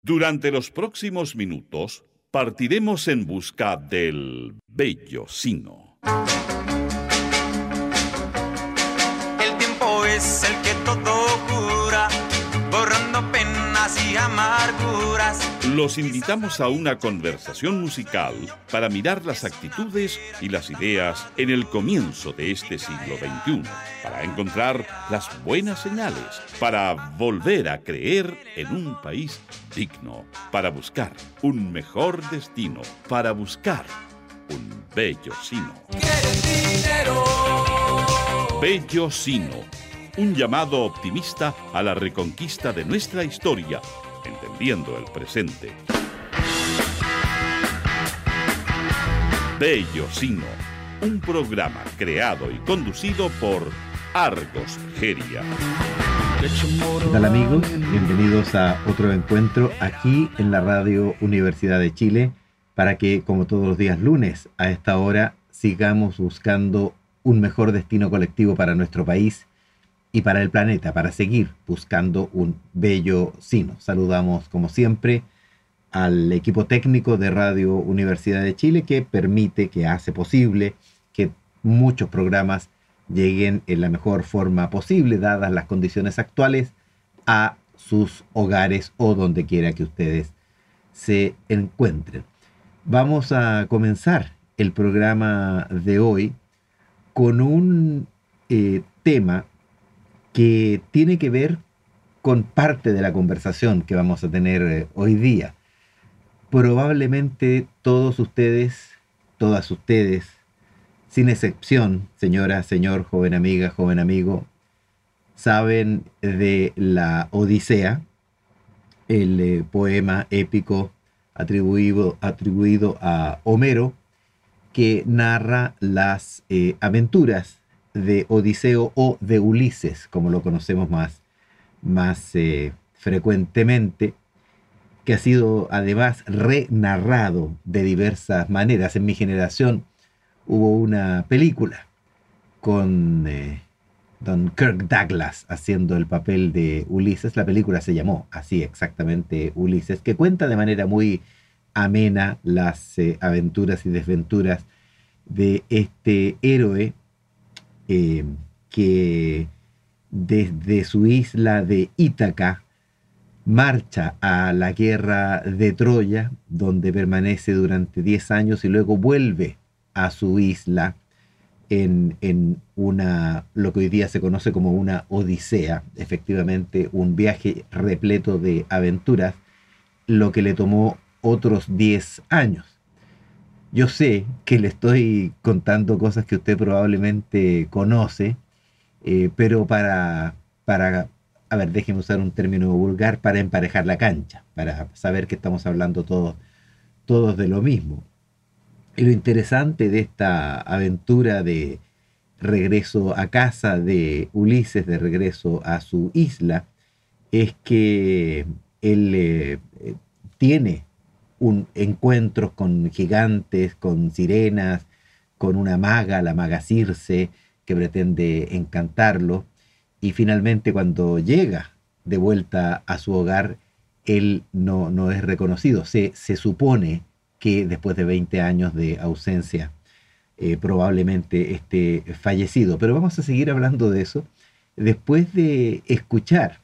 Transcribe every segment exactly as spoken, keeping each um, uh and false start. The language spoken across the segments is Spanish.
Durante los próximos minutos partiremos en busca del bello sino. El tiempo es el que todo cura, borrando penas y amarguras. Los invitamos a una conversación musical para mirar las actitudes y las ideas en el comienzo de este siglo veintiuno, para encontrar las buenas señales, para volver a creer en un país digno, para buscar un mejor destino, para buscar un bello sino. Bello sino, un llamado optimista a la reconquista de nuestra historia, entendiendo el presente. Bello sino, un programa creado y conducido por Argos Geria. ¿Qué tal, amigos? Bienvenidos a otro encuentro aquí en la Radio Universidad de Chile, para que, como todos los días lunes, a esta hora sigamos buscando un mejor destino colectivo para nuestro país y para el planeta, para seguir buscando un bello sino. Saludamos, como siempre, al equipo técnico de Radio Universidad de Chile, que permite, que hace posible que muchos programas lleguen en la mejor forma posible, dadas las condiciones actuales, a sus hogares o donde quiera que ustedes se encuentren. Vamos a comenzar el programa de hoy con un eh, tema que tiene que ver con parte de la conversación que vamos a tener eh, hoy día. Probablemente todos ustedes, todas ustedes, sin excepción, señora, señor, joven amiga, joven amigo, saben de la Odisea, el eh, poema épico atribuido, atribuido a Homero, que narra las eh, aventuras de Odiseo o de Ulises, como lo conocemos más, más eh, frecuentemente, que ha sido además renarrado de diversas maneras. En mi generación hubo una película con eh, don Kirk Douglas haciendo el papel de Ulises. La película se llamó así exactamente, Ulises, que cuenta de manera muy amena las eh, aventuras y desventuras de este héroe eh, que desde su isla de Ítaca marcha a la guerra de Troya, donde permanece durante diez años y luego vuelve a su isla en, en una, lo que hoy día se conoce como una odisea, efectivamente un viaje repleto de aventuras, lo que le tomó otros diez años. Yo sé que le estoy contando cosas que usted probablemente conoce, eh, pero para, para, a ver, déjeme usar un término vulgar, para emparejar la cancha, para saber que estamos hablando todos, todos de lo mismo. Y lo interesante de esta aventura de regreso a casa de Ulises, de regreso a su isla, es que él eh, tiene un encuentros con gigantes, con sirenas, con una maga, la maga Circe, que pretende encantarlo, y finalmente cuando llega de vuelta a su hogar, él no, no es reconocido. Se, se supone que después de veinte años de ausencia, eh, probablemente esté fallecido. Pero vamos a seguir hablando de eso después de escuchar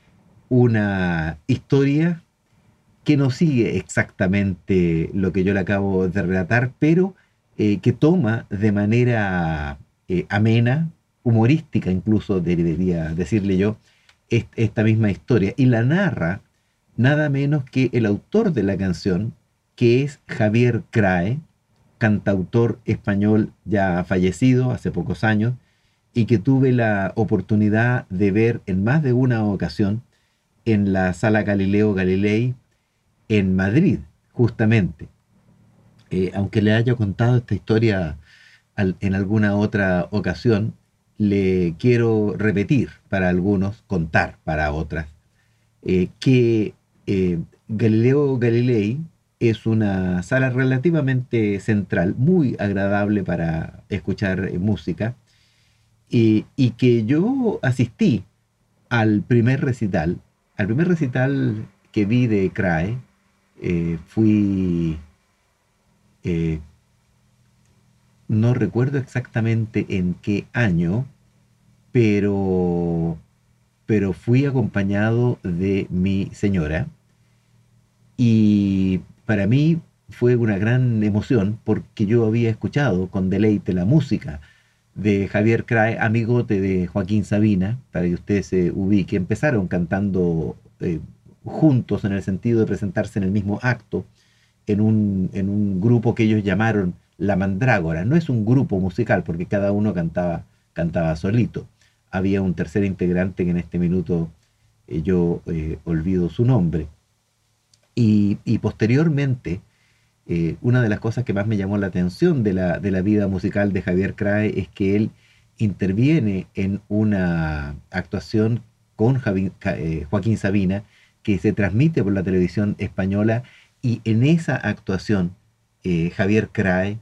una historia que no sigue exactamente lo que yo le acabo de relatar, pero eh, que toma de manera eh, amena, humorística incluso, debería decirle yo, est esta misma historia, y la narra nada menos que el autor de la canción, que es Javier Crae, cantautor español ya fallecido hace pocos años, y que tuve la oportunidad de ver en más de una ocasión en la Sala Galileo Galilei, en Madrid, justamente. Eh, aunque le haya contado esta historia al, en alguna otra ocasión, le quiero repetir para algunos, contar para otras, eh, que eh, Galileo Galilei es una sala relativamente central, muy agradable para escuchar eh, música, y, y que yo asistí al primer recital, al primer recital que vi de Crae, eh, fui... Eh, no recuerdo exactamente en qué año, pero, pero fui acompañado de mi señora, y para mí fue una gran emoción porque yo había escuchado con deleite la música de Javier Crae, amigote de Joaquín Sabina, para que usted se ubique. Empezaron cantando eh, juntos, en el sentido de presentarse en el mismo acto, en un, en un grupo que ellos llamaron La Mandrágora. No es un grupo musical porque cada uno cantaba, cantaba solito. Había un tercer integrante que en este minuto eh, yo eh, olvido su nombre. Y, y posteriormente, eh, una de las cosas que más me llamó la atención de la, de la vida musical de Javier Crae es que él interviene en una actuación con Javi, eh, Joaquín Sabina, que se transmite por la televisión española, y en esa actuación eh, Javier Crae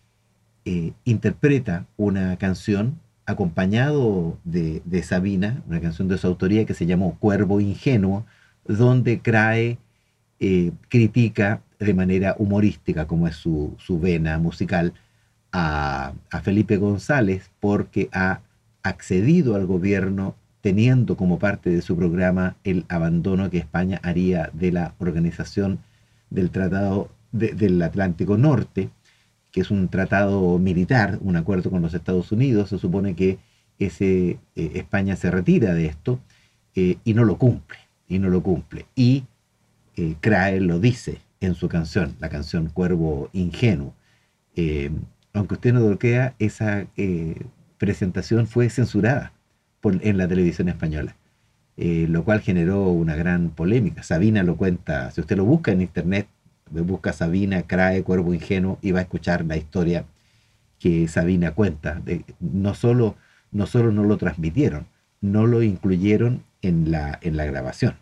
eh, interpreta una canción acompañado de, de Sabina, una canción de su autoría que se llamó Cuervo Ingenuo, donde Crae eh, critica de manera humorística, como es su, su vena musical, a, a Felipe González, porque ha accedido al gobierno teniendo como parte de su programa el abandono que España haría de la organización del Tratado de, del Atlántico Norte, que es un tratado militar, un acuerdo con los Estados Unidos. Se supone que ese, eh, España se retira de esto eh, y no lo cumple, y no lo cumple. Y eh, Crae lo dice en su canción, la canción Cuervo Ingenuo. Eh, aunque usted no lo crea, esa eh, presentación fue censurada por, en la televisión española. Eh, lo cual generó una gran polémica. Sabina lo cuenta, si usted lo busca en internet, busca Sabina Crae Cuervo Ingenuo, y va a escuchar la historia que Sabina cuenta. De, no, solo, no solo no lo transmitieron, no lo incluyeron en la, en la grabación.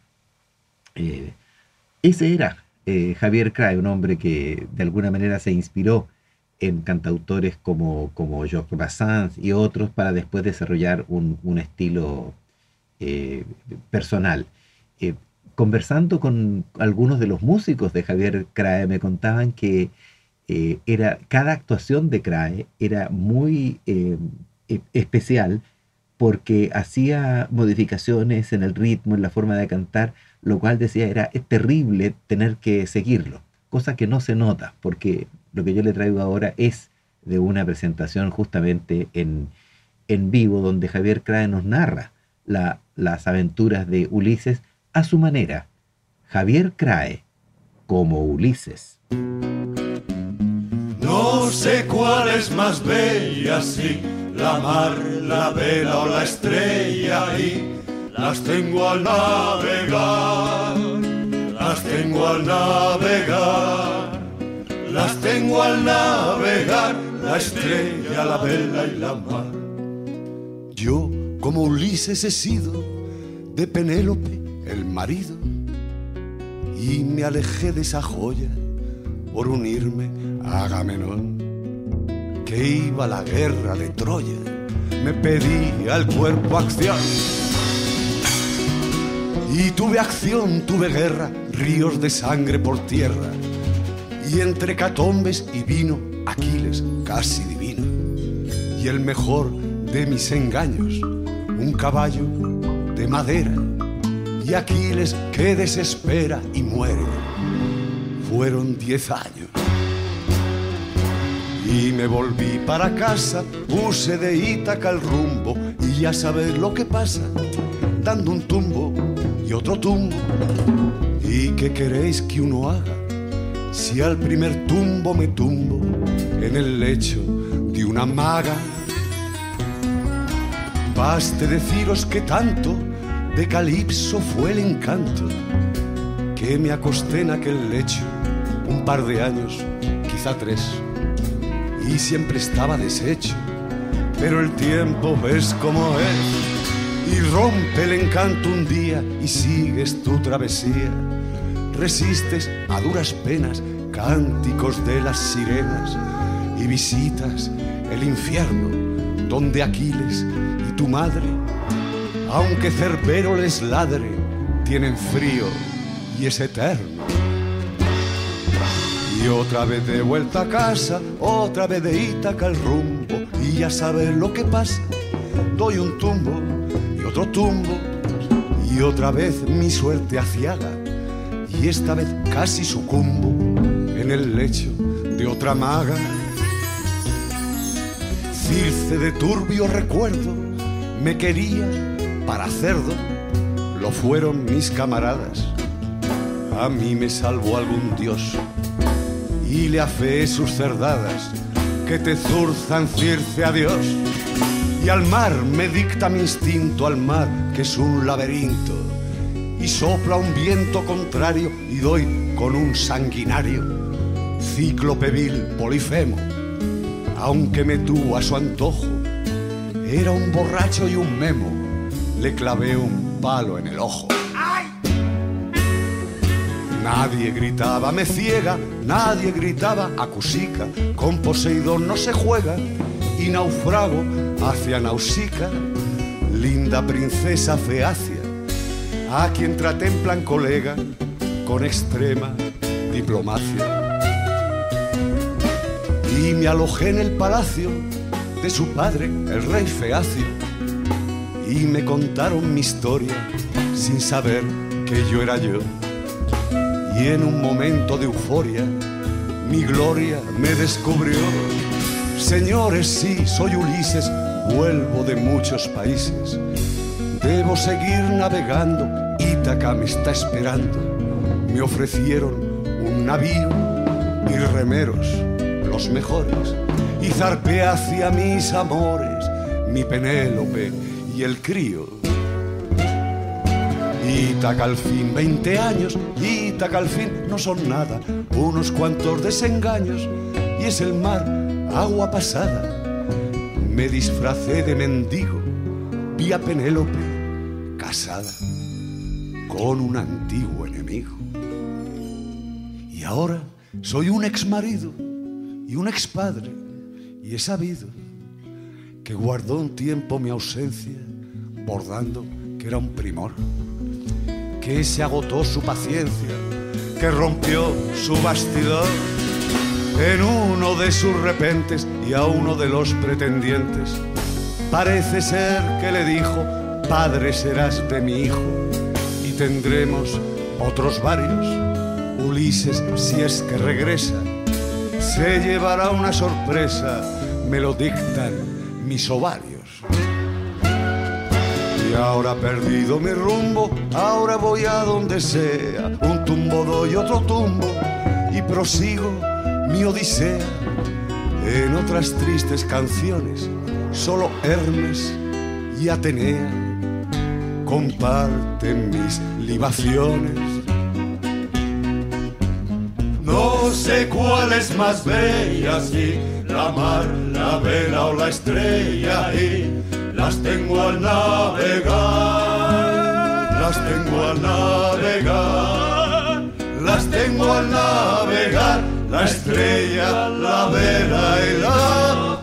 Eh, ese era eh, Javier Crae, un hombre que de alguna manera se inspiró en cantautores como, como Georges Brassens y otros para después desarrollar un, un estilo Eh, personal. Eh, conversando con algunos de los músicos de Javier Crae, me contaban que eh, era, cada actuación de Crae era muy eh, especial, porque hacía modificaciones en el ritmo, en la forma de cantar, lo cual decía era es terrible tener que seguirlo, cosa que no se nota, porque lo que yo le traigo ahora es de una presentación justamente en, en vivo, donde Javier Crae nos narra La, las aventuras de Ulises a su manera. Javier Crae como Ulises. No sé cuál es más bella, si la mar, la vela o la estrella, y las tengo al navegar, las tengo al navegar, las tengo al navegar, la estrella, la vela y la mar. Yo como Ulises he sido de Penélope el marido, y me alejé de esa joya por unirme a Agamenón, que iba a la guerra de Troya. Me pedí al cuerpo acción, y tuve acción, tuve guerra, ríos de sangre por tierra, y entre catombes y vino Aquiles casi divino, y el mejor de mis engaños, un caballo de madera, y Aquiles que desespera y muere. Fueron diez años y me volví para casa, puse de Ítaca el rumbo, y ya sabes lo que pasa, dando un tumbo y otro tumbo. ¿Y qué queréis que uno haga si al primer tumbo me tumbo en el lecho de una maga? Baste deciros que tanto de Calipso fue el encanto, que me acosté en aquel lecho un par de años, quizá tres, y siempre estaba deshecho. Pero el tiempo es como es, y rompe el encanto un día, y sigues tu travesía. Resistes a duras penas cánticos de las sirenas, y visitas el infierno donde Aquiles y tu madre, aunque Cerbero les ladre, tienen frío y es eterno. Y otra vez de vuelta a casa, otra vez de Ítaca el rumbo, y ya sabes lo que pasa, doy un tumbo y otro tumbo, y otra vez mi suerte aciaga, y esta vez casi sucumbo en el lecho de otra maga. Circe de turbio recuerdo me quería para cerdo, lo fueron mis camaradas, a mí me salvó algún dios y le afeé sus cerdadas que te zurzan, Circe, adiós. Y al mar me dicta mi instinto, al mar que es un laberinto, y sopla un viento contrario y doy con un sanguinario, cíclope vil Polifemo, aunque me tuvo a su antojo, era un borracho y un memo, le clavé un palo en el ojo. Nadie gritaba me ciega, nadie gritaba acusica, con Poseidón no se juega, y naufrago hacia Nausica, linda princesa feacia, a quien traté en plan colega con extrema diplomacia. Y me alojé en el palacio de su padre, el rey Feacio, y me contaron mi historia sin saber que yo era yo. Y en un momento de euforia mi gloria me descubrió. Señores, sí, soy Ulises, vuelvo de muchos países, debo seguir navegando, Ítaca me está esperando. Me ofrecieron un navío y remeros los mejores, y zarpé hacia mis amores, mi Penélope y el crío. Ítaca al fin, veinte años, Ítaca al fin no son nada, unos cuantos desengaños, y es el mar, agua pasada. Me disfracé de mendigo, vi a Penélope casada con un antiguo enemigo. Y ahora soy un ex marido y un ex padre, y he sabido que guardó un tiempo mi ausencia, bordando que era un primor, que se agotó su paciencia, que rompió su bastidor en uno de sus repentes, y a uno de los pretendientes parece ser que le dijo: padre serás de mi hijo, y tendremos otros varios. Ulises, si es que regresa, se llevará una sorpresa, me lo dictan mis ovarios. Y ahora perdido mi rumbo, ahora voy a donde sea, un tumbo doy otro tumbo, y prosigo mi odisea. En otras tristes canciones, solo Hermes y Atenea comparten mis libaciones. No sé cuál es más bella, si la mar, la vela o la estrella, y las tengo al navegar, las tengo al navegar, las tengo al navegar, la estrella, la vela y la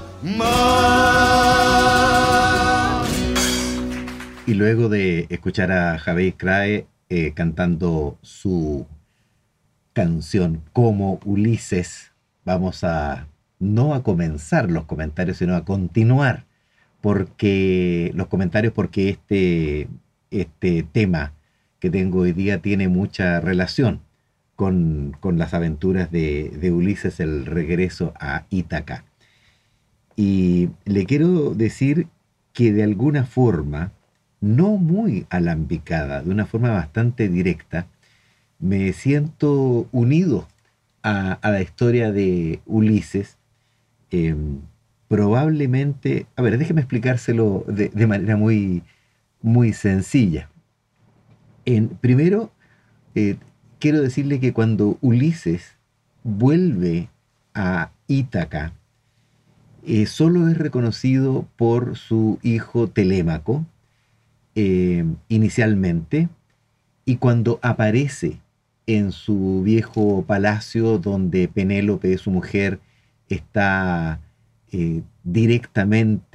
mar. Y luego de escuchar a Javier Crae eh, cantando su canción Como Ulises, vamos a no a comenzar los comentarios, sino a continuar porque los comentarios porque este, este tema que tengo hoy día tiene mucha relación con, con las aventuras de, de Ulises, el regreso a Ítaca. Y le quiero decir que de alguna forma, no muy alambicada, de una forma bastante directa, me siento unido a, a la historia de Ulises. Eh, probablemente, a ver, déjeme explicárselo de, de manera muy, muy sencilla. En, primero, eh, quiero decirle que cuando Ulises vuelve a Ítaca, eh, solo es reconocido por su hijo Telémaco, eh, inicialmente, y cuando aparece en su viejo palacio donde Penélope, su mujer, está eh,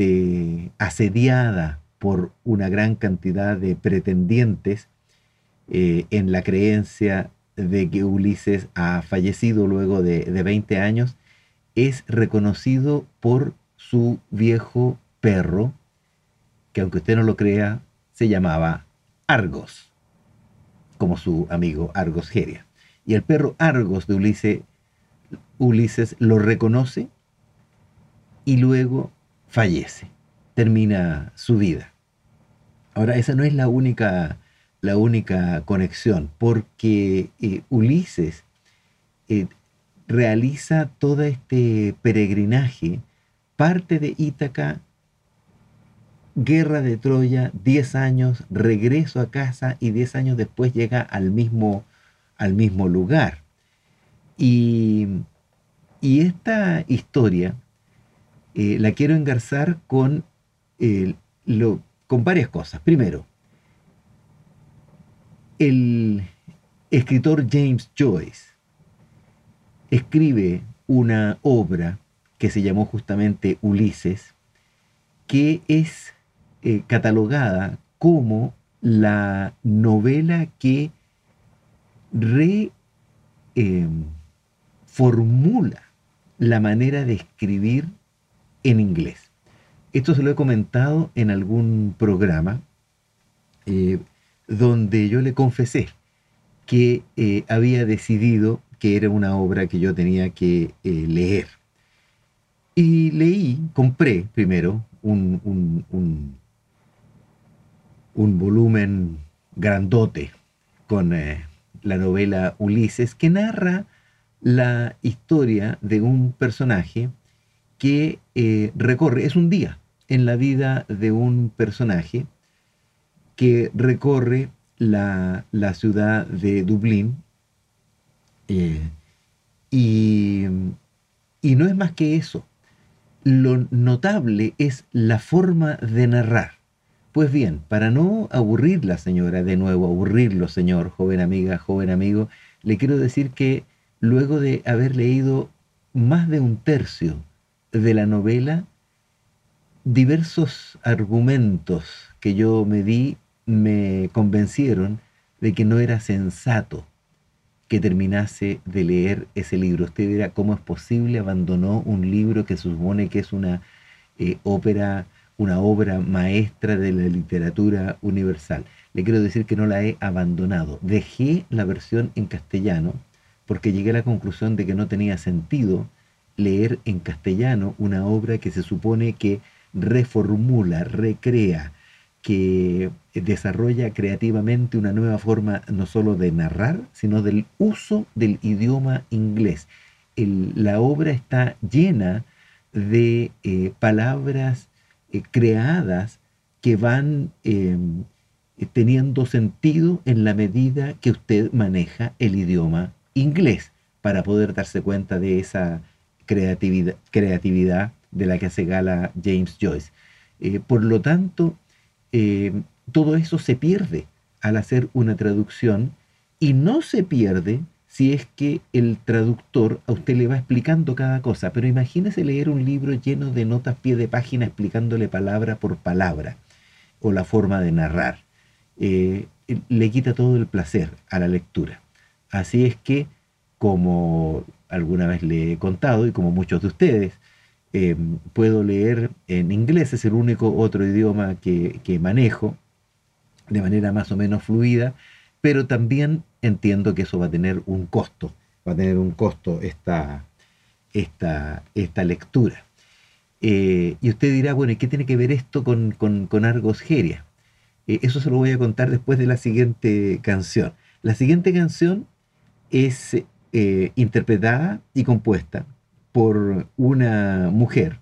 directamente asediada por una gran cantidad de pretendientes, eh, en la creencia de que Ulises ha fallecido luego de, de veinte años, es reconocido por su viejo perro, que aunque usted no lo crea, se llamaba Argos, como su amigo Argos Geria. Y el perro Argos de Ulises, Ulises lo reconoce y luego fallece, termina su vida. Ahora, esa no es la única, la única conexión, porque eh, Ulises eh, realiza todo este peregrinaje, parte de Ítaca, guerra de Troya, diez años, regreso a casa y diez años después llega al mismo, al mismo lugar. Y, y esta historia eh, la quiero engarzar con, eh, lo, con varias cosas. Primero, el escritor James Joyce escribe una obra que se llamó justamente Ulises, que es eh, catalogada como la novela que reformula eh, la manera de escribir en inglés. Esto se lo he comentado en algún programa eh, donde yo le confesé que eh, había decidido que era una obra que yo tenía que eh, leer. Y leí, compré primero un, un, un, un volumen grandote con eh, la novela Ulises, que narra la historia de un personaje que eh, recorre, es un día en la vida de un personaje que recorre la, la ciudad de Dublín eh, y, y no es más que eso. Lo notable es la forma de narrar. Pues bien, para no aburrirla, señora, de nuevo, aburrirlo, señor, joven amiga, joven amigo, le quiero decir que luego de haber leído más de un tercio de la novela, diversos argumentos que yo me di me convencieron de que no era sensato que terminase de leer ese libro. Usted dirá, ¿cómo es posible? Abandonó un libro que se supone que es una eh, ópera, una obra maestra de la literatura universal. Le quiero decir que no la he abandonado. Dejé la versión en castellano porque llegué a la conclusión de que no tenía sentido leer en castellano una obra que se supone que reformula, recrea, que desarrolla creativamente una nueva forma no solo de narrar, sino del uso del idioma inglés. El, la obra está llena de eh, palabras eh, creadas que van eh, teniendo sentido en la medida que usted maneja el idioma inglés, para poder darse cuenta de esa creatividad, creatividad de la que hace gala James Joyce. Eh, por lo tanto, Eh, todo eso se pierde al hacer una traducción, y no se pierde si es que el traductor a usted le va explicando cada cosa. Pero imagínese leer un libro lleno de notas pie de página explicándole palabra por palabra o la forma de narrar. Eh, le quita todo el placer a la lectura. Así es que, como alguna vez le he contado y como muchos de ustedes, Eh, puedo leer en inglés, es el único otro idioma que, que manejo de manera más o menos fluida, pero también entiendo que eso va a tener un costo, va a tener un costo esta, esta, esta lectura. Eh, y usted dirá, bueno, ¿y qué tiene que ver esto con, con, con Argos Geria? Eh, eso se lo voy a contar después de la siguiente canción. La siguiente canción es eh, interpretada y compuesta por una mujer,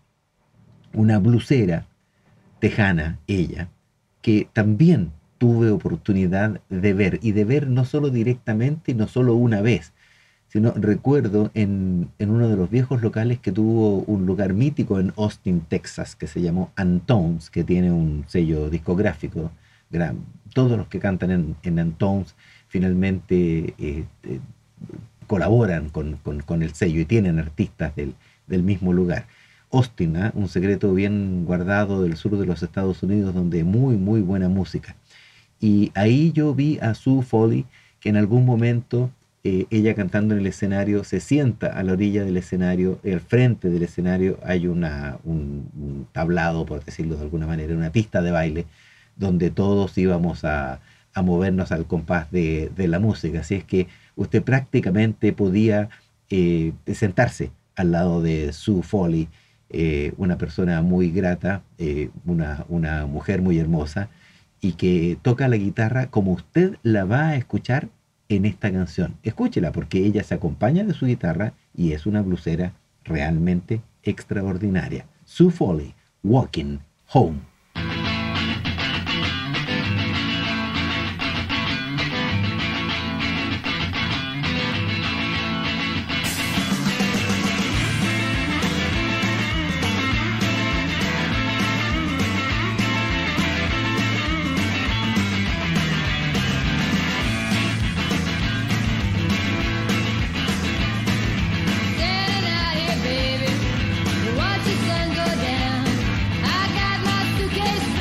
una blusera tejana, ella, que también tuve oportunidad de ver, y de ver no solo directamente y no solo una vez, sino recuerdo en, en uno de los viejos locales que tuvo un lugar mítico en Austin, Texas, que se llamó Antones, que tiene un sello discográfico. Gran, todos los que cantan en, en Antones finalmente eh, eh, colaboran con, con, con el sello y tienen artistas del, del mismo lugar. Austin, ¿eh? Un secreto bien guardado del sur de los Estados Unidos, donde muy, muy buena música. Y ahí yo vi a Sue Foley, que en algún momento eh, ella cantando en el escenario se sienta a la orilla del escenario, al frente del escenario hay una, un, un tablado, por decirlo de alguna manera, una pista de baile, donde todos íbamos a, a movernos al compás de, de la música. Así es que usted prácticamente podía eh, sentarse al lado de Sue Foley, eh, una persona muy grata, eh, una, una mujer muy hermosa, y que toca la guitarra como usted la va a escuchar en esta canción. Escúchela, porque ella se acompaña de su guitarra y es una blusera realmente extraordinaria. Sue Foley, Walking Home. Watch the sun go down. I got my suitcase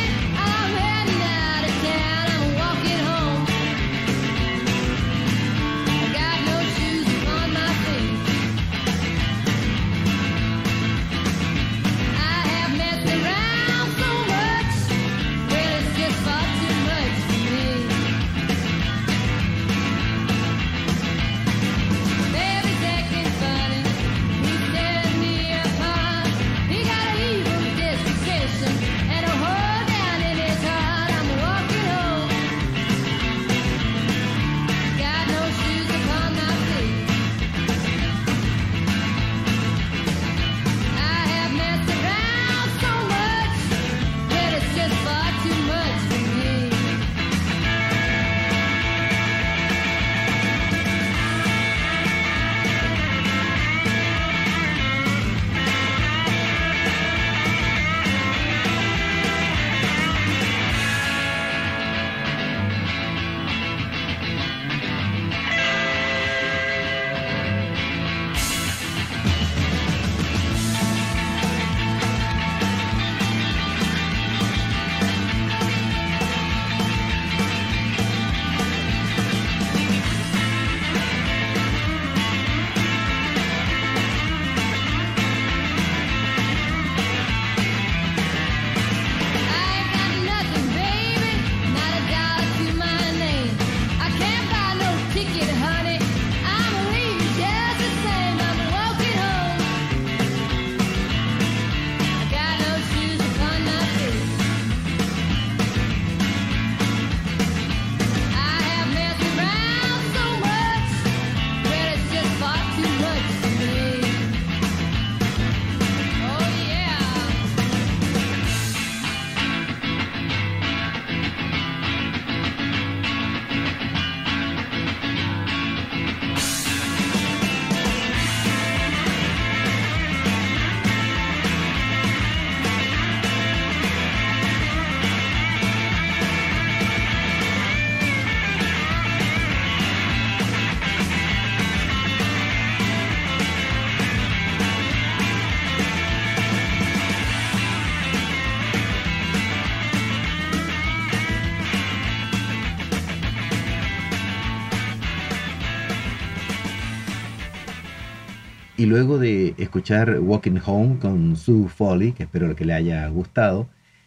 Y luego de escuchar Walking Home con Sue Foley, que espero que le haya gustado,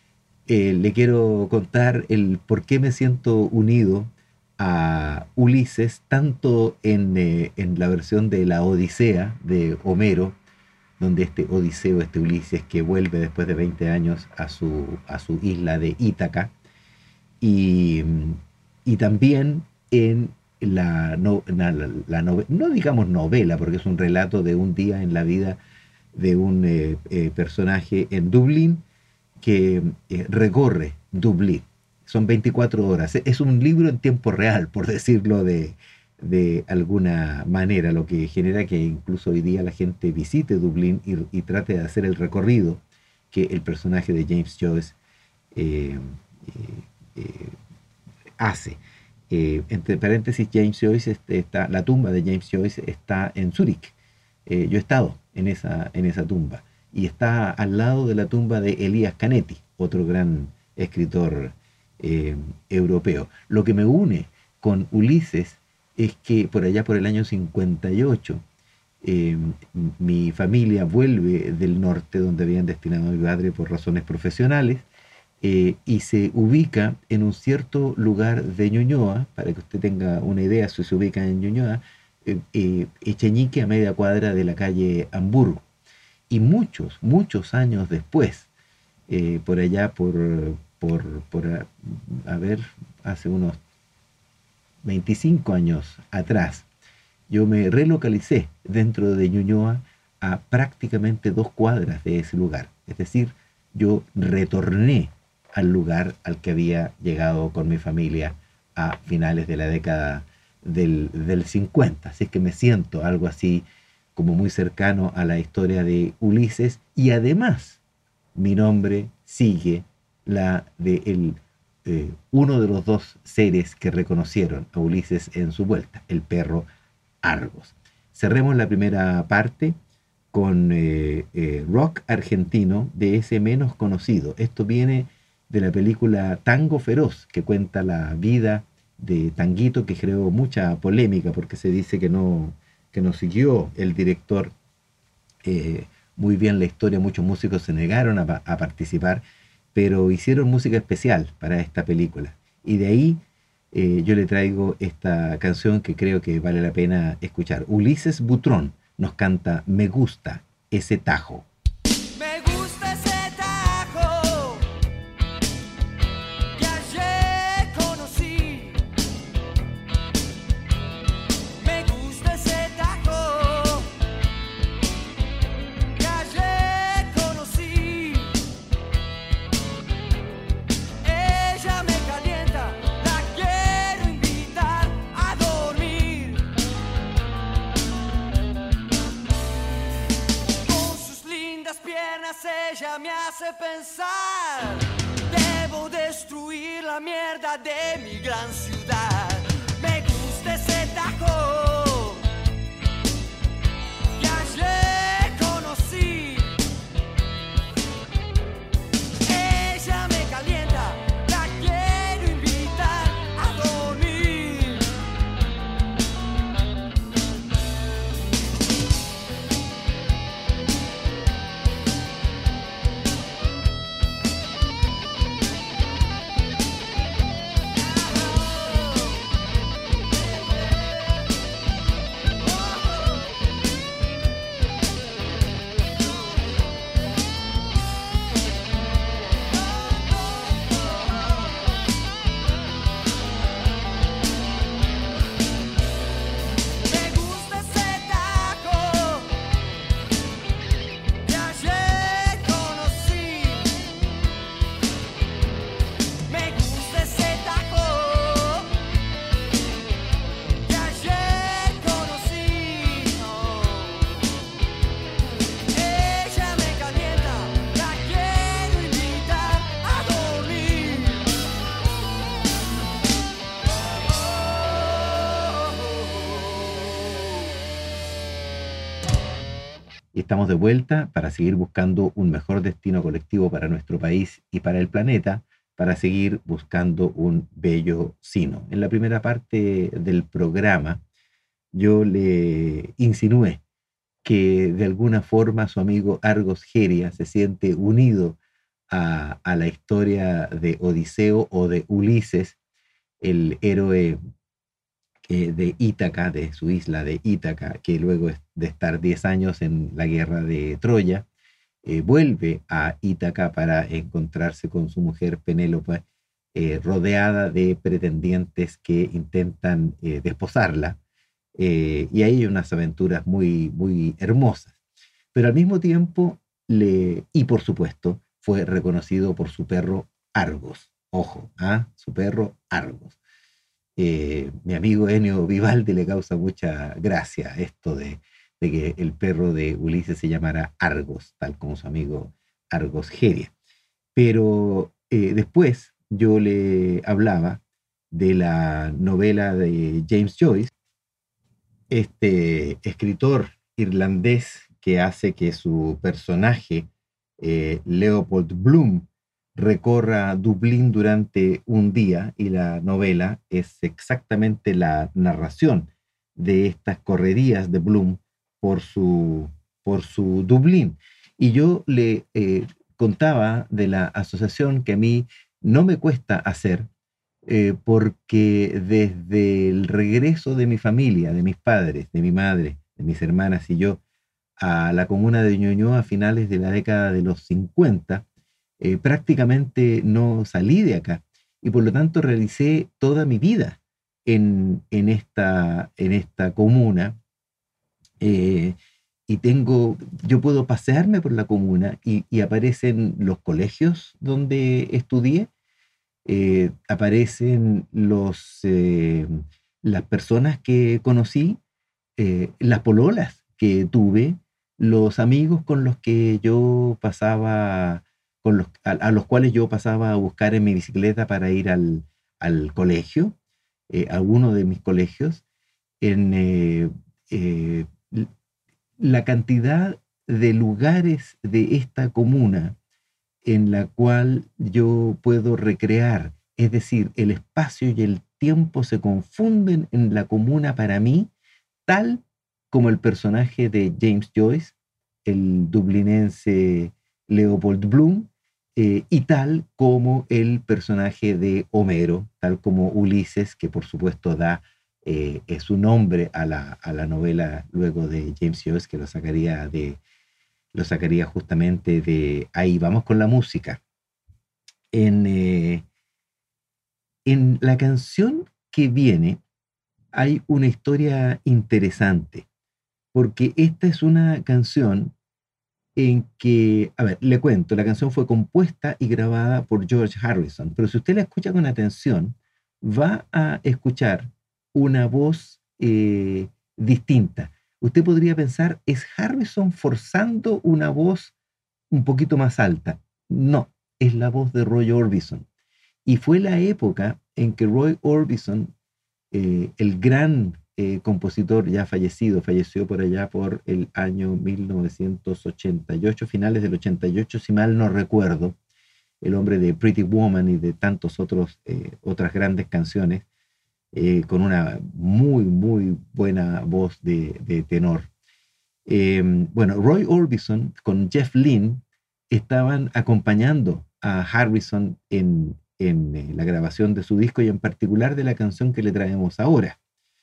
eh, le quiero contar el por qué me siento unido a Ulises, tanto en, eh, en la versión de la Odisea de Homero, donde este Odiseo, este Ulises que vuelve después de veinte años a su, a su isla de Ítaca, y, y también en la, no, la, la novela, no digamos novela, porque es un relato de un día en la vida de un eh, eh, personaje en Dublín que eh, recorre Dublín. Son veinticuatro horas. Es un libro en tiempo real, por decirlo de, de alguna manera, lo que genera que incluso hoy día la gente visite Dublín y, y trate de hacer el recorrido que el personaje de James Joyce eh, eh, eh, hace. Eh, entre paréntesis, James Joyce este, está, la tumba de James Joyce está en Zúrich. Eh, yo he estado en esa, en esa tumba y está al lado de la tumba de Elías Canetti, otro gran escritor eh, europeo. Lo que me une con Ulises es que por allá por el año cincuenta y ocho, eh, mi familia vuelve del norte, donde habían destinado a mi padre por razones profesionales, eh, y se ubica en un cierto lugar de Ñuñoa, para que usted tenga una idea, si se ubica en Ñuñoa, eh, eh, Echeñique, a media cuadra de la calle Hamburgo. Y muchos, muchos años después, eh, por allá, por, por, por a, a ver, hace unos veinticinco años atrás, yo me relocalicé dentro de Ñuñoa a prácticamente dos cuadras de ese lugar. Es decir, yo retorné al lugar al que había llegado con mi familia a finales de la década del, del cincuenta. Así que me siento algo así como muy cercano a la historia de Ulises, y además mi nombre sigue la de el, eh, uno de los dos seres que reconocieron a Ulises en su vuelta, el perro Argos. Cerremos la primera parte con eh, eh, rock argentino de ese menos conocido. Esto viene de la película Tango Feroz, que cuenta la vida de Tanguito, que creó mucha polémica porque se dice que no, que no siguió el director eh, muy bien la historia. Muchos músicos se negaron a, a participar, pero hicieron música especial para esta película. Y de ahí eh, yo le traigo esta canción que creo que vale la pena escuchar. Ulises Butrón nos canta Me gusta ese tajo. Me gusta ese tajo que ayer conocí. Me gusta ese tajo que ayer conocí. Ella me calienta, la quiero invitar a dormir. Con sus lindas piernas ella me hace pensar, debo destruir la mierda de mi gran ciudad. Me gusta ese tajo que ayer conocí. Ella me calienta, la quiero invitar a dormir. Me gusta ese tajo que ayer conocí. Me gusta ese tajo que ayer conocí. Ella me calienta, la quiero invitar a dormir. Y estamos de vuelta para seguir buscando un mejor destino colectivo para nuestro país y para el planeta, para seguir buscando un bello sino. En la primera parte del programa yo le insinué que de alguna forma su amigo Argos Geria se siente unido a, a la historia de Odiseo o de Ulises, el héroe eh, de Ítaca, de su isla de Ítaca, que luego de estar diez años en la guerra de Troya, eh, vuelve a Ítaca para encontrarse con su mujer Penélope, eh, rodeada de pretendientes que intentan eh, desposarla, eh, y hay unas aventuras muy, muy hermosas. Pero al mismo tiempo, le, y por supuesto, fue reconocido por su perro Argos. Ojo, ¿ah? Su perro Argos. Eh, mi amigo Ennio Vivaldi le causa mucha gracia esto de, de que el perro de Ulises se llamara Argos, tal como su amigo Argos Geria. Pero eh, después yo le hablaba de la novela de James Joyce, este escritor irlandés que hace que su personaje, eh, Leopold Bloom, recorra Dublín durante un día, y la novela es exactamente la narración de estas correrías de Bloom por su, por su Dublín. Y yo le eh, contaba de la asociación que a mí no me cuesta hacer, eh, porque desde el regreso de mi familia, de mis padres, de mi madre, de mis hermanas y yo, a la comuna de Ñuñoa a finales de la década de los cincuenta, eh, prácticamente no salí de acá, y por lo tanto realicé toda mi vida en, en, esta, en esta comuna, eh, y tengo, yo puedo pasearme por la comuna y, y aparecen los colegios donde estudié, eh, aparecen los, eh, las personas que conocí, eh, las pololas que tuve, los amigos con los que yo pasaba, con los, a, a los cuales yo pasaba a buscar en mi bicicleta para ir al, al colegio, eh, a uno de mis colegios, en eh, eh, la cantidad de lugares de esta comuna en la cual yo puedo recrear, es decir, el espacio y el tiempo se confunden en la comuna para mí, tal como el personaje de James Joyce, el dublinense Leopold Bloom, eh, y tal como el personaje de Homero, tal como Ulises, que por supuesto da eh, su nombre a la, a la novela luego de James Joyce, que lo sacaría, de, lo sacaría justamente de ahí. Vamos con la música. En, eh, en la canción que viene hay una historia interesante, porque esta es una canción en que, a ver, le cuento, la canción fue compuesta y grabada por George Harrison, pero si usted la escucha con atención, va a escuchar una voz eh, distinta. Usted podría pensar, ¿es Harrison forzando una voz un poquito más alta? No, es la voz de Roy Orbison. Y fue la época en que Roy Orbison, eh, el gran Eh, compositor ya fallecido, falleció por allá por el año mil novecientos ochenta y ocho, finales del ochenta y ocho, si mal no recuerdo, el hombre de Pretty Woman y de tantos otros, eh, otras grandes canciones, eh, con una muy, muy buena voz de, de tenor. Eh, bueno, Roy Orbison con Jeff Lynne estaban acompañando a Harrison en, en eh, la grabación de su disco, y en particular de la canción que le traemos ahora.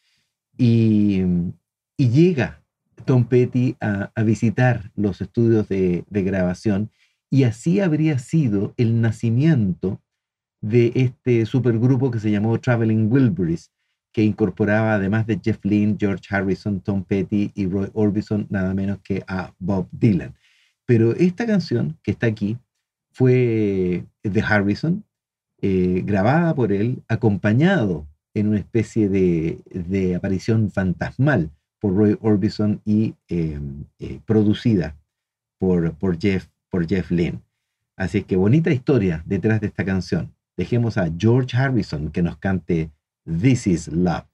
Y, y llega Tom Petty a, a visitar los estudios de, de grabación, y así habría sido el nacimiento de este supergrupo que se llamó Traveling Wilburys, que incorporaba, además de Jeff Lynne, George Harrison, Tom Petty y Roy Orbison, nada menos que a Bob Dylan. Pero esta canción que está aquí fue de Harrison, eh, grabada por él, acompañado en una especie de, de aparición fantasmal por Roy Orbison y eh, eh, producida por, por, Jeff, por Jeff Lynne. Así es que bonita historia detrás de esta canción. Dejemos a George Harrison que nos cante This Is Love.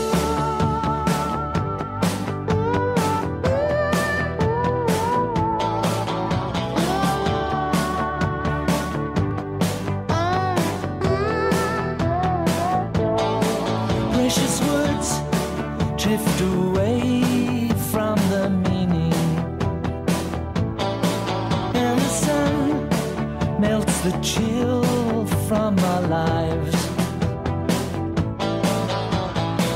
Drift away from the meaning, and the sun melts the chill from our lives.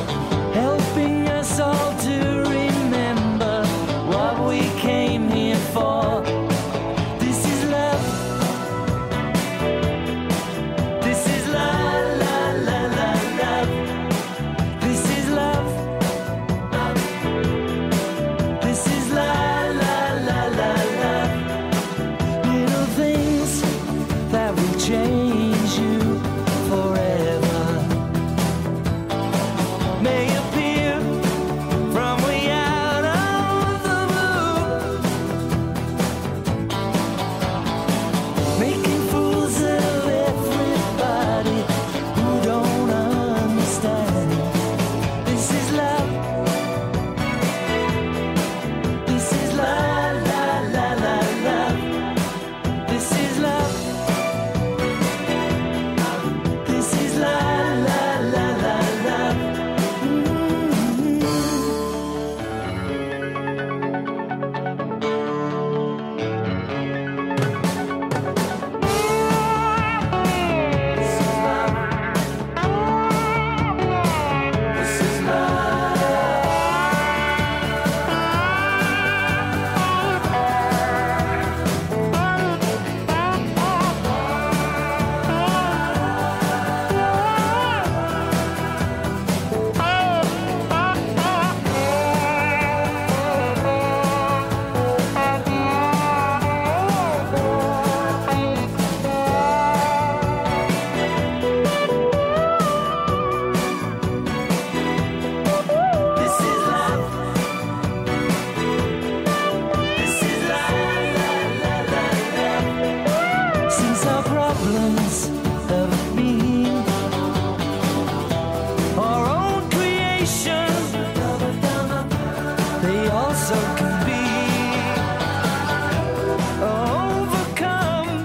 so can be overcome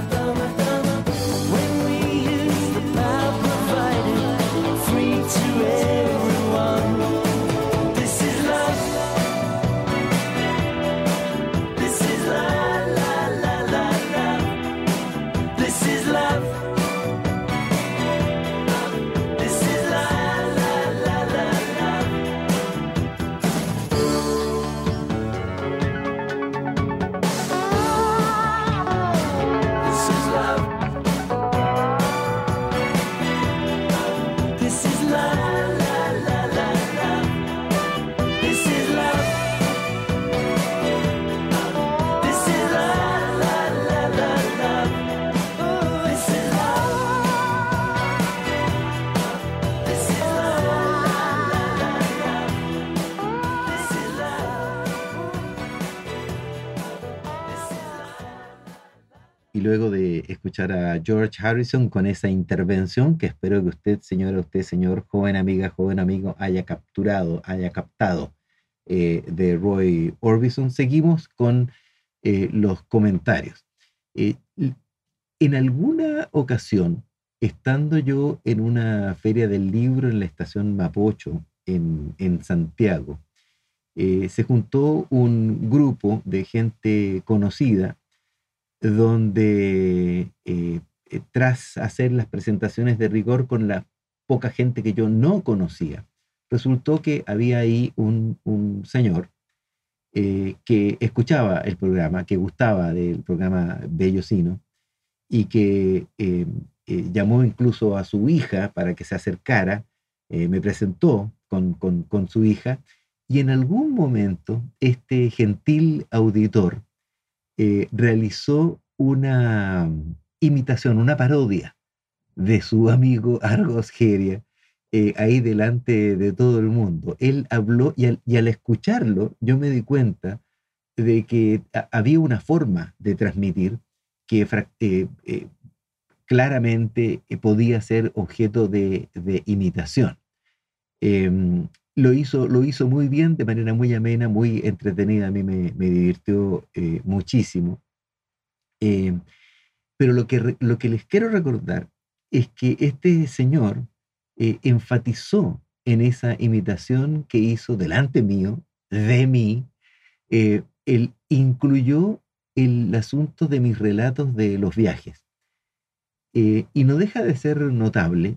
when we use the power provided free to everyone. This is love. This is la la la la la. This is love. This is la la la la la. This is love. This is la la la la la. This is love. This is la la la la la. This is love. This is la la la la la. This is love. This is love. Y luego de escuchar a George Harrison con esa intervención que espero que usted, señora, usted, señor, joven amiga, joven amigo, haya capturado, haya captado eh, de Roy Orbison, seguimos con eh, los comentarios. Eh, en alguna ocasión, estando yo en una feria del libro en la estación Mapocho, en, en Santiago, eh, se juntó un grupo de gente conocida donde eh, eh, tras hacer las presentaciones de rigor con la poca gente que yo no conocía, resultó que había ahí un, un señor eh, que escuchaba el programa, que gustaba del programa Bellocino y que eh, eh, llamó incluso a su hija para que se acercara, eh, me presentó con, con, con su hija y en algún momento este gentil auditor Eh, realizó una imitación, una parodia de su amigo Argos Geria, eh, ahí delante de todo el mundo. Él habló y al, y al escucharlo yo me di cuenta de que a, había una forma de transmitir que eh, eh, claramente eh, podía ser objeto de, de imitación. Eh, Lo hizo, lo hizo muy bien, de manera muy amena, muy entretenida. A mí me, me divirtió eh, muchísimo. Eh, pero lo que, lo que les quiero recordar es que este señor eh, enfatizó en esa imitación que hizo delante mío, de mí, eh, él incluyó el asunto de mis relatos de los viajes. Eh, y no deja de ser notable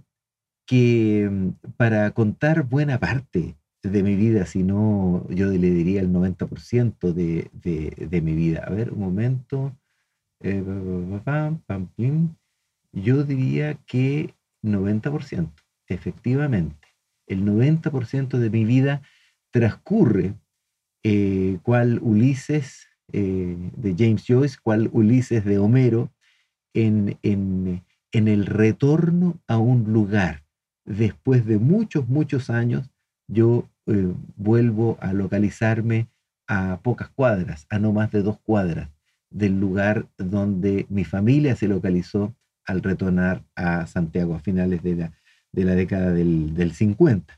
que para contar buena parte de mi vida, si no yo le diría el noventa por ciento de, de, de mi vida. A ver, un momento. Eh, pam, pam, pim. Yo diría que noventa por ciento, efectivamente. El noventa por ciento de mi vida transcurre eh, cual Ulises eh, de James Joyce, cual Ulises de Homero, en, en, en el retorno a un lugar. Después de muchos, muchos años, yo eh, vuelvo a localizarme a pocas cuadras, a no más de dos cuadras, del lugar donde mi familia se localizó al retornar a Santiago a finales de la, de la década del, del cincuenta.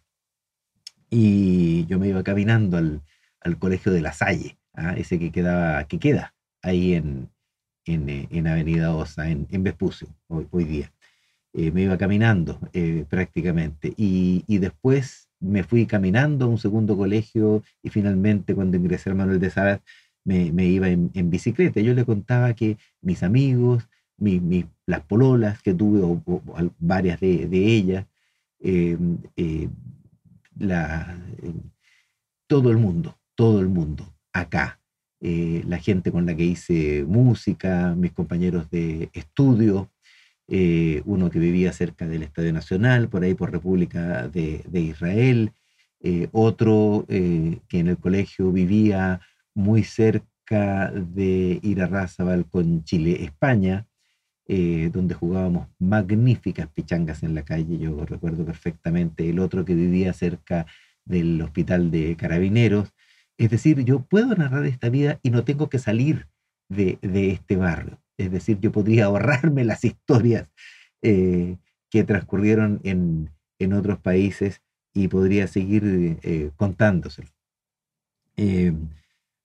Y yo me iba caminando al, al colegio de La Salle, ¿ah? Ese que, quedaba, que queda ahí en, en, en Avenida Osa, en, en Vespucio, hoy, hoy día. Eh, me iba caminando eh, prácticamente y, y después me fui caminando a un segundo colegio y finalmente cuando ingresé al Manuel de Salas me, me iba en, en bicicleta. Yo le contaba que mis amigos, mi, mi, las pololas que tuve, o, o, o varias de, de ellas, eh, eh, la, eh, todo el mundo, todo el mundo acá, eh, la gente con la que hice música, mis compañeros de estudio, Eh, uno que vivía cerca del Estadio Nacional, por ahí por República de, de Israel, eh, otro eh, que en el colegio vivía muy cerca de Irarrázaval con Chile, España, eh, donde jugábamos magníficas pichangas en la calle, yo recuerdo perfectamente, el otro que vivía cerca del Hospital de Carabineros. Es decir, yo puedo narrar esta vida y no tengo que salir de, de este barrio. Es decir, yo podría ahorrarme las historias eh, que transcurrieron en, en otros países y podría seguir eh, contándoselo. Eh,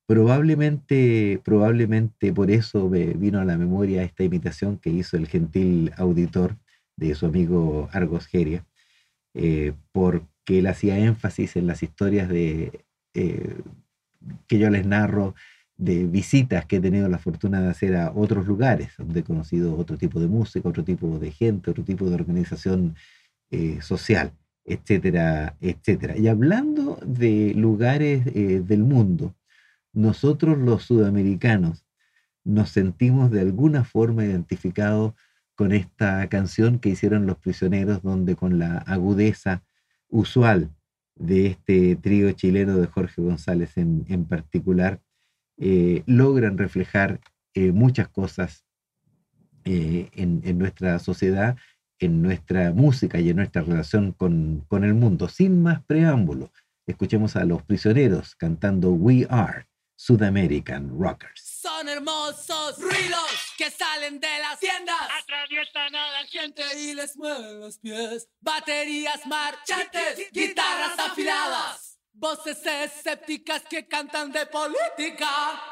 Probablemente, probablemente por eso me vino a la memoria esta imitación que hizo el gentil auditor de su amigo Argos Geria, eh, porque él hacía énfasis en las historias de, eh, que yo les narro, de visitas que he tenido la fortuna de hacer a otros lugares, donde he conocido otro tipo de música, otro tipo de gente, otro tipo de organización eh, social, etcétera, etcétera. Y hablando de lugares eh, del mundo, nosotros los sudamericanos nos sentimos de alguna forma identificados con esta canción que hicieron Los Prisioneros, donde con la agudeza usual de este trío chileno de Jorge González en, en particular, eh, logran reflejar eh, muchas cosas eh, en, en nuestra sociedad, en nuestra música y en nuestra relación con, con el mundo. Sin más preámbulo, escuchemos a Los Prisioneros cantando We Are Sudamerican Rockers. Son hermosos ruidos que salen de las tiendas, atraviesan a la gente y les mueven los pies. Baterías marchantes, guitarras afiladas, voces escépticas que cantan de política.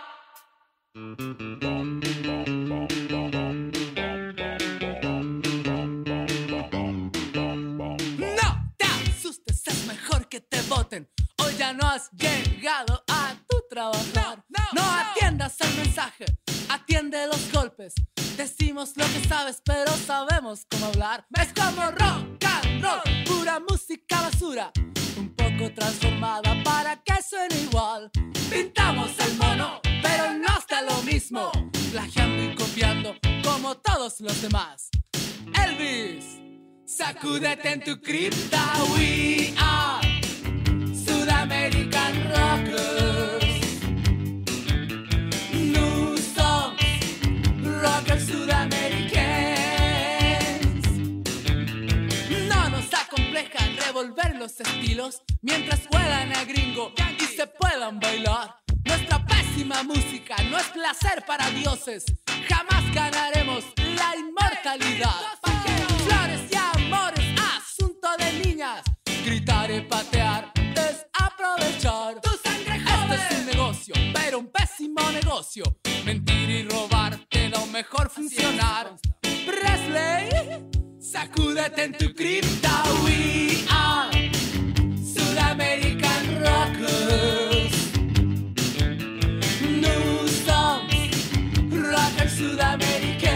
No te asustes, es mejor que te voten. Hoy ya no has llegado a tu trabajar. No, no, no atiendas el mensaje, atiende los golpes. Decimos lo que sabes, pero sabemos cómo hablar. Es como rock and roll, pura música basura, un poco transformada para que suene igual. Pintamos el mono, pero no está lo mismo, plagiando y copiando como todos los demás. Elvis, sacúdete en tu cripta. We are Sudamerican Rockers. New songs, rockers sudamericanos. No nos acompleja revolver los estilos mientras juegan a gringo y se puedan bailar. Nuestra pésima música no es placer para dioses. Jamás ganaremos la inmortalidad. Flores y amores, asunto de niñas. Gritar y patear, desaprovechar. Tu sangre joven. Este es un negocio, pero un pésimo negocio. Mentir y robar te da un mejor funcionar. Presley, sacúdete en tu cripta. We are Sudamerican Rockers. New songs, rockers sudamericanos.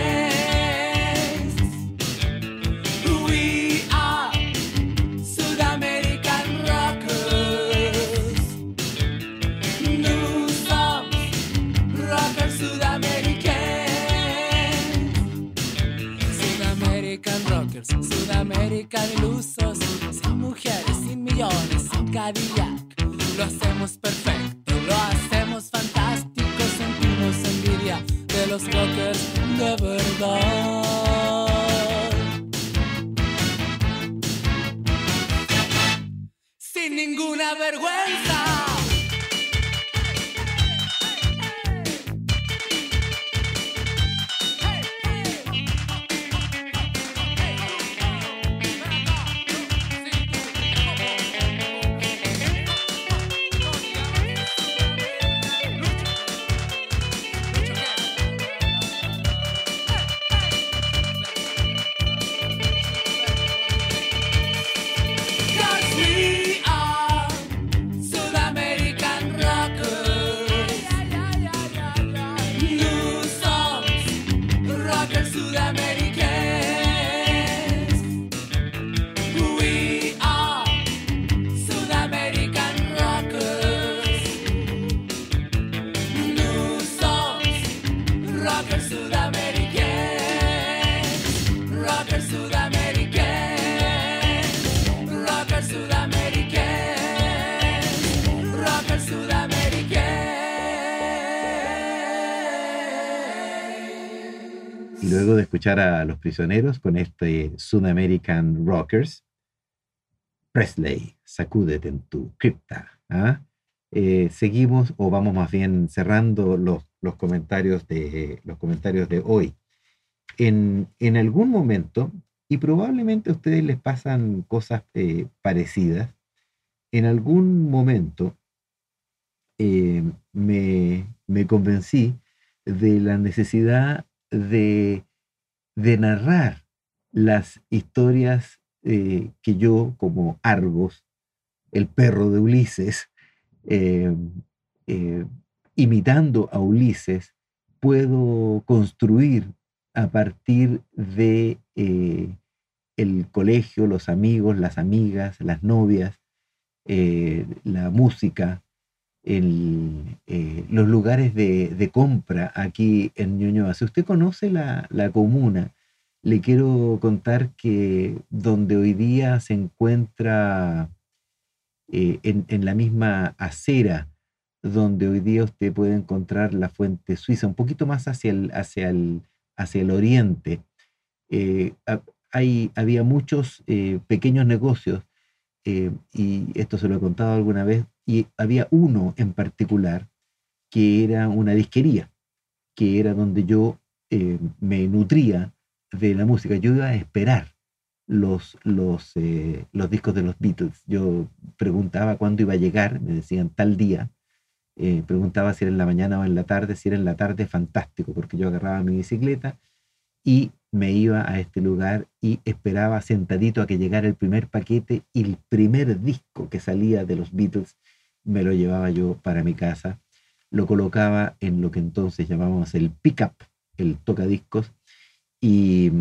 We are Sudamerican Rockers. New songs, rockers sudamericanos. Sudamerican Rockers, Sudamerican ilusos. Sin mujeres, sin millones, sin Cadillac. Lo hacemos perfecto, lo hacemos fantástico. Sentimos envidia de los rockers de verdad. Sin ninguna vergüenza. Luego de escuchar a Los Prisioneros con este Sudamerican Rockers, Presley, sacúdete en tu cripta. ¿Ah? Eh, seguimos, o vamos más bien cerrando los, los, comentarios, de, los comentarios de hoy. En, en algún momento, y probablemente a ustedes les pasan cosas eh, parecidas, en algún momento eh, me, me convencí de la necesidad de, de narrar las historias eh, que yo, como Argos, el perro de Ulises, eh, eh, imitando a Ulises, puedo construir a partir de eh, el colegio, los amigos, las amigas, las novias, eh, la música, el, eh, los lugares de, de compra aquí en Ñuñoa. Si usted conoce la, la comuna, le quiero contar que donde hoy día se encuentra eh, en, en la misma acera, donde hoy día usted puede encontrar la Fuente Suiza, un poquito más hacia el, hacia el, hacia el oriente, eh, hay, había muchos eh, pequeños negocios, eh, y esto se lo he contado alguna vez, y había uno en particular que era una disquería, que era donde yo eh, me nutría de la música. Yo iba a esperar los, los, eh, los discos de los Beatles. Yo preguntaba cuándo iba a llegar, me decían tal día, eh, preguntaba si era en la mañana o en la tarde. Si era en la tarde, fantástico, porque yo agarraba mi bicicleta y me iba a este lugar y esperaba sentadito a que llegara el primer paquete, y el primer disco que salía de los Beatles me lo llevaba yo para mi casa, lo colocaba en lo que entonces llamábamos el pick-up, el tocadiscos, y,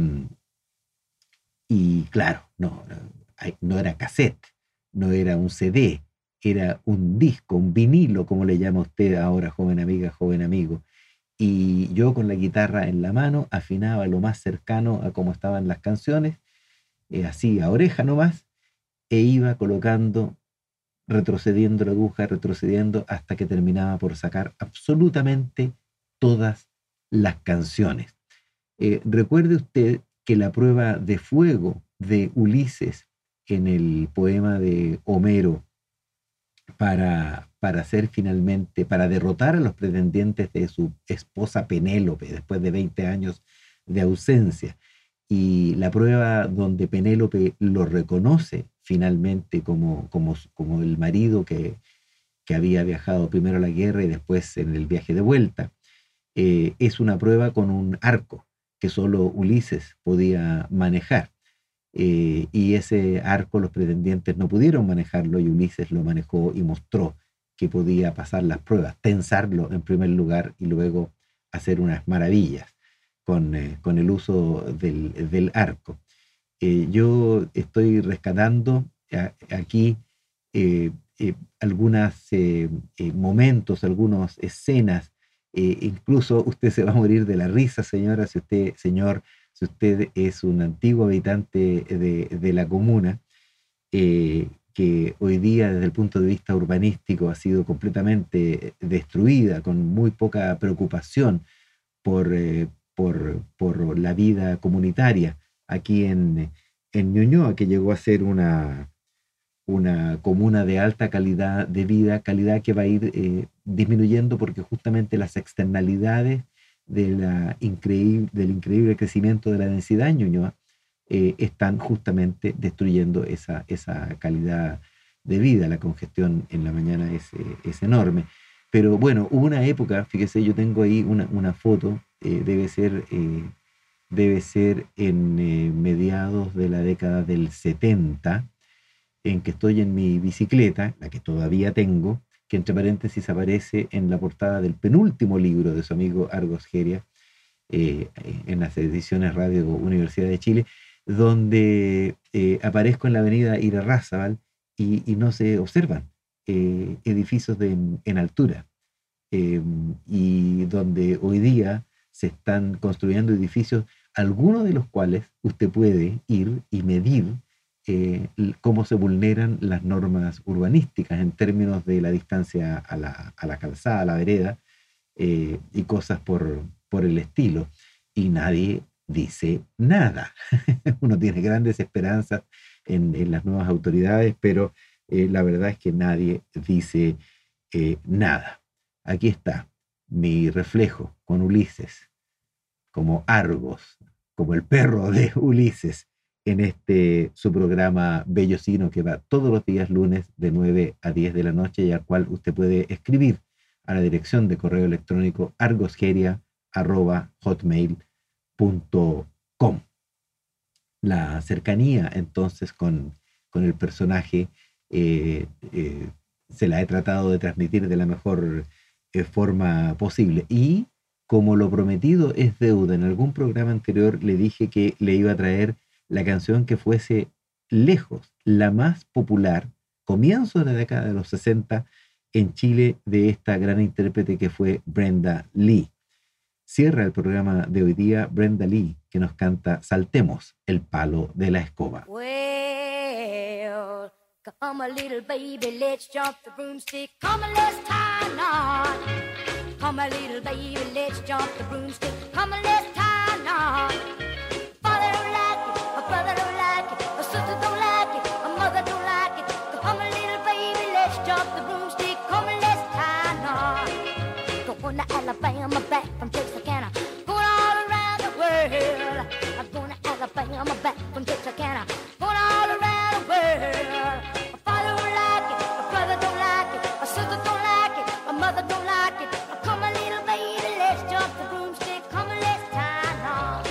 y claro, no, no era cassette, no era un C D, era un disco, un vinilo, como le llama usted ahora, joven amiga, joven amigo. Y yo con la guitarra en la mano afinaba lo más cercano a cómo estaban las canciones, eh, así a oreja nomás, e iba colocando, retrocediendo la aguja, retrocediendo hasta que terminaba por sacar absolutamente todas las canciones. Eh, recuerde usted que la prueba de fuego de Ulises en el poema de Homero para, para hacer finalmente, para derrotar a los pretendientes de su esposa Penélope después de veinte años de ausencia, y la prueba donde Penélope lo reconoce finalmente como, como, como el marido que, que había viajado primero a la guerra y después en el viaje de vuelta, eh, es una prueba con un arco que solo Ulises podía manejar. Eh, y ese arco los pretendientes no pudieron manejarlo, y Ulises lo manejó y mostró que podía pasar las pruebas, tensarlo en primer lugar y luego hacer unas maravillas con, eh, con el uso del, del arco. Eh, yo estoy rescatando a, aquí eh, eh, algunos eh, eh, momentos, algunas escenas, eh, incluso usted se va a morir de la risa, señora, si usted, señor, si usted es un antiguo habitante de, de la comuna, eh, que hoy día desde el punto de vista urbanístico ha sido completamente destruida, con muy poca preocupación por, eh, por, por la vida comunitaria aquí en, en Ñuñoa, que llegó a ser una, una comuna de alta calidad de vida, calidad que va a ir eh, disminuyendo porque justamente las externalidades de la increíble, del increíble crecimiento de la densidad en Ñuñoa eh, están justamente destruyendo esa, esa calidad de vida. La congestión en la mañana es, eh, es enorme. Pero bueno, hubo una época, fíjese, yo tengo ahí una, una foto, eh, debe ser, eh, debe ser en eh, mediados de la década del setenta, en que estoy en mi bicicleta, la que todavía tengo, que entre paréntesis aparece en la portada del penúltimo libro de su amigo Argos Geria, eh, en las ediciones Radio Universidad de Chile, donde eh, aparezco en la avenida Irarrázaval y, y no se observan eh, edificios de, en altura, eh, y donde hoy día se están construyendo edificios, algunos de los cuales usted puede ir y medir Eh, cómo se vulneran las normas urbanísticas en términos de la distancia a la, a la calzada, a la vereda, eh, y cosas por, por el estilo. Y nadie dice nada. Uno tiene grandes esperanzas en, en las nuevas autoridades, pero eh, la verdad es que nadie dice eh, nada. Aquí está mi reflejo con Ulises, como Argos, como el perro de Ulises, en este su programa Bellocino, que va todos los días lunes de nueve a diez de la noche, y al cual usted puede escribir a la dirección de correo electrónico argosgeria arroba hotmail punto com. La cercanía entonces con, con el personaje eh, eh, se la he tratado de transmitir de la mejor eh, forma posible. Y como lo prometido es deuda, en algún programa anterior le dije que le iba a traer la canción que fuese lejos la más popular, comienzo de la década de los sesenta en Chile, de esta gran intérprete que fue Brenda Lee. Cierra el programa de hoy día Brenda Lee, que nos canta Saltemos el palo de la escoba. Well, come a little baby, let's jump the broomstick. Come and let's tie a knot. Come a little baby, let's jump the broomstick. Come and let's tie a knot. Father don't like it, a brother don't like it, a sister don't like it, a mother don't like it. Come a little baby, let's jump the broomstick. Come and let's tie a knot. Going to Alabama, back from Texarkana, going all around the world. I'm going to Alabama, back from Texarkana, going all around the world. A father don't like it, a brother don't like it, a sister don't like it, a mother don't like it. Come a little baby, let's jump the broomstick. Come and let's tie a knot.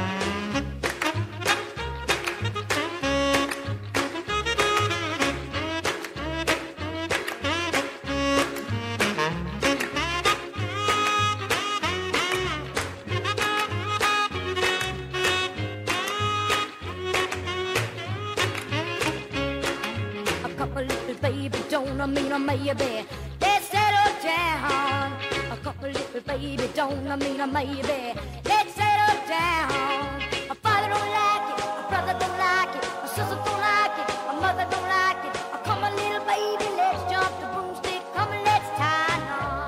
Baby, don't I mean a maybe. Let's settle down. A couple little baby, don't I mean a maybe. Let's settle down. A father don't like it, a brother don't like it, a sister don't like it, a mother don't like it. A come a little baby, let's jump the broomstick. Come and let's tie a knot.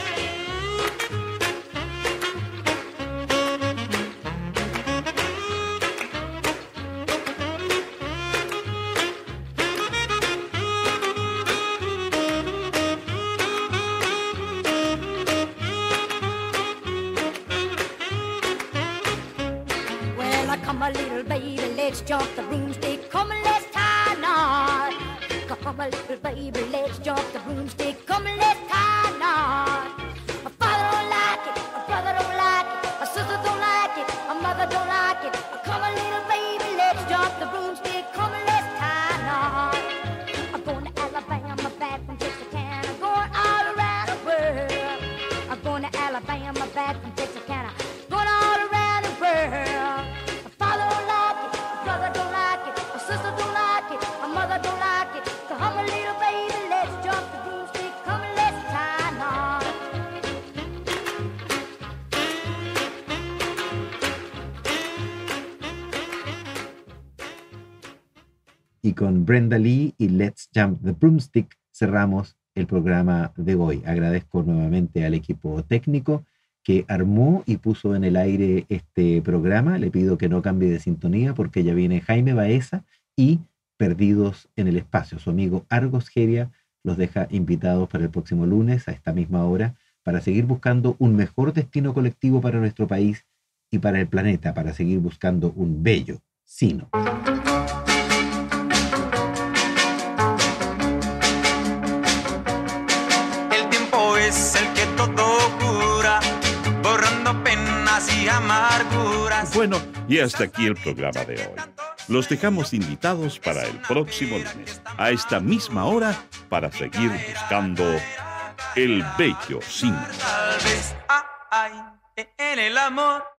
Come a little baby, let's jump the broomstick. Come and let's tie a knot. Come a little baby, let's jump the broomstick. Come and let's tie a knot. A father don't like it, a brother don't like it, a sister don't like it, a mother don't like it. Come a little baby, let's jump the broomstick. Come and let's tie a knot. I'm going to Alabama, back from Texarkana, going all around the world. I'm going to Alabama, back from Texarkana, going all around the world. Y con Brenda Lee y Let's Jump the Broomstick cerramos el programa de hoy. Agradezco nuevamente al equipo técnico que armó y puso en el aire este programa. Le pido que no cambie de sintonía porque ya viene Jaime Baeza y Perdidos en el Espacio. Su amigo Argos Geria los deja invitados para el próximo lunes a esta misma hora para seguir buscando un mejor destino colectivo para nuestro país y para el planeta, para seguir buscando un bello sino. Es el que todo cura, borrando penas y amarguras. Bueno, y hasta aquí el programa de hoy. Los dejamos invitados para el próximo lunes, a esta misma hora, para seguir buscando el bello sino. Tal vez hay en el amor